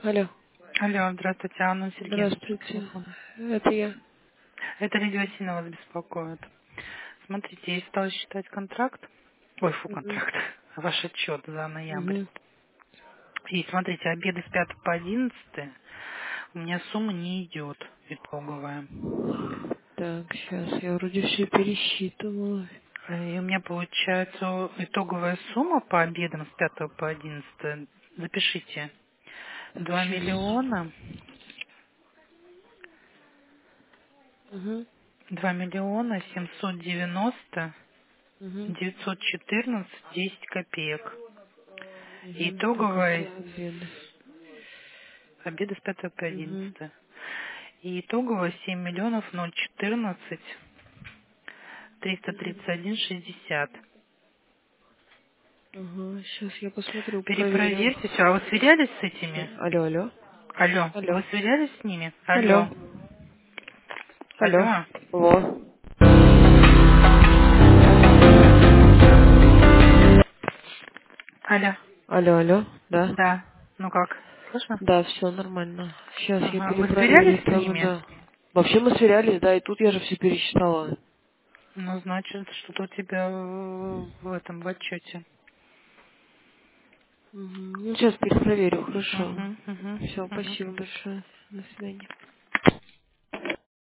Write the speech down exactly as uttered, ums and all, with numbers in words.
Алло. Алло, здравствуйте, Анна Сергеевна, по Здравствуйте. телефону. Это я. Это Лидия Васильевна вас беспокоит. Смотрите, я стала считать контракт, ой, фу, Угу. контракт, ваш отчет за ноябрь. Угу. И смотрите, обеды с пятого по одиннадцатое у меня сумма не идет итоговая. Так, сейчас я вроде все пересчитывала. И у меня получается итоговая сумма по обедам с пятого по одиннадцатое. Запишите. Так, два сейчас. миллиона, Угу. два миллиона семьсот девяносто Угу. девятьсот четырнадцать десять копеек. Угу. Так, Итоговая это обеды. обеды с пятого по Угу. одиннадцатое. И итогово семь миллионов ноль четырнадцать триста тридцать один шестьдесят. Ага, сейчас я посмотрю, проверю. Перепроверьте все. А вы сверялись с Всё. этими? Алло, алло. Алло, вы Алло. сверялись с ними? Алло. Алло. Алло. Алло. Во. Алло. Алло, алло. Да. Да. Ну как? Слышно? Да, все нормально. Сейчас я Ага. Вы перепроверю сверялись с там, ними? да. Вообще мы сверялись, да, и тут я же все пересчитала. Ну, значит, что-то у тебя в в этом, в отчете. Мгм. Ну, сейчас перепроверю, хорошо. Угу, угу, Все, угу. спасибо большое. До свидания.